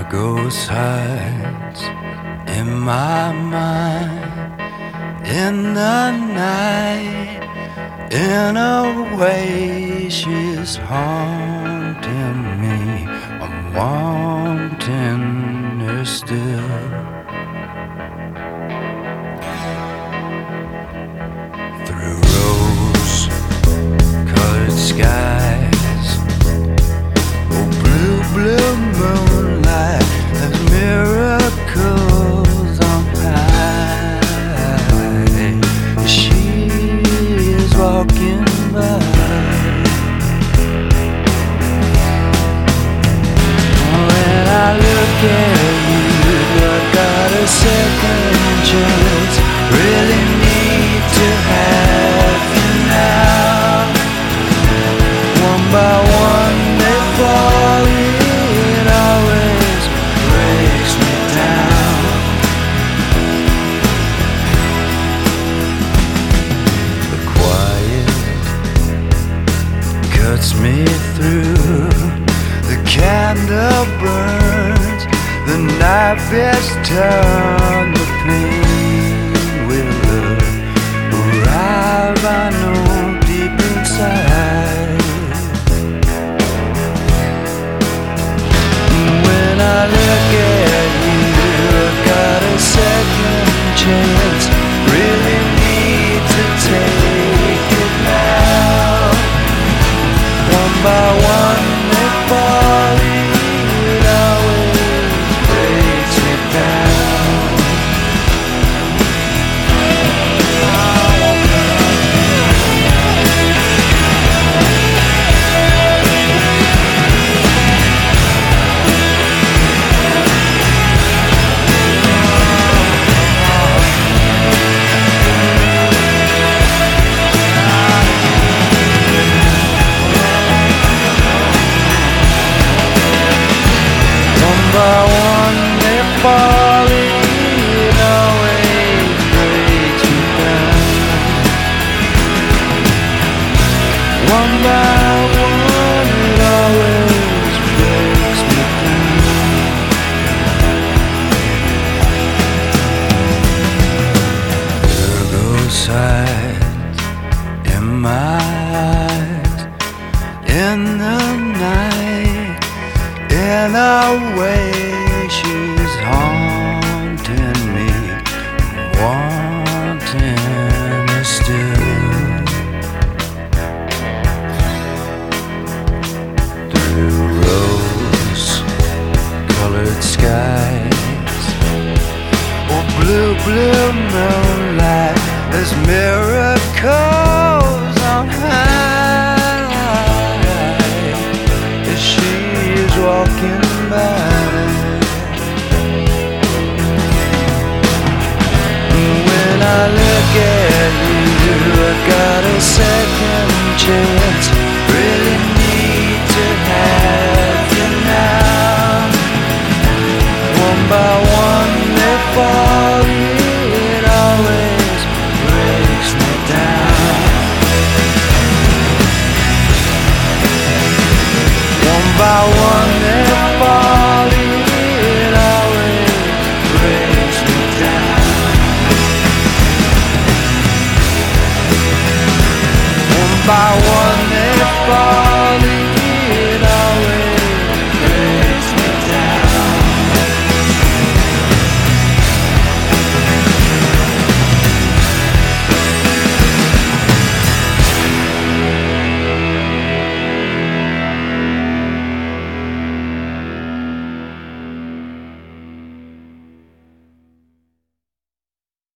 ghost hides in my mind in the night. In a way, she's haunting me. I'm wanting her still. Through rose-colored skies, oh blue, blue moonlight, there's miracles on high. She is walking by. When I look at you, I got a second chance. Really need to have you now. One by one they fall, it always breaks me down. The quiet cuts me through. The candle burns, the knife is turned. The pain will arrive, I know, deep inside. When I look at you, I've got a second chance. Really need to take it now. One by one they fall, it always breaks me down. One by one they fall, it always breaks me down. One by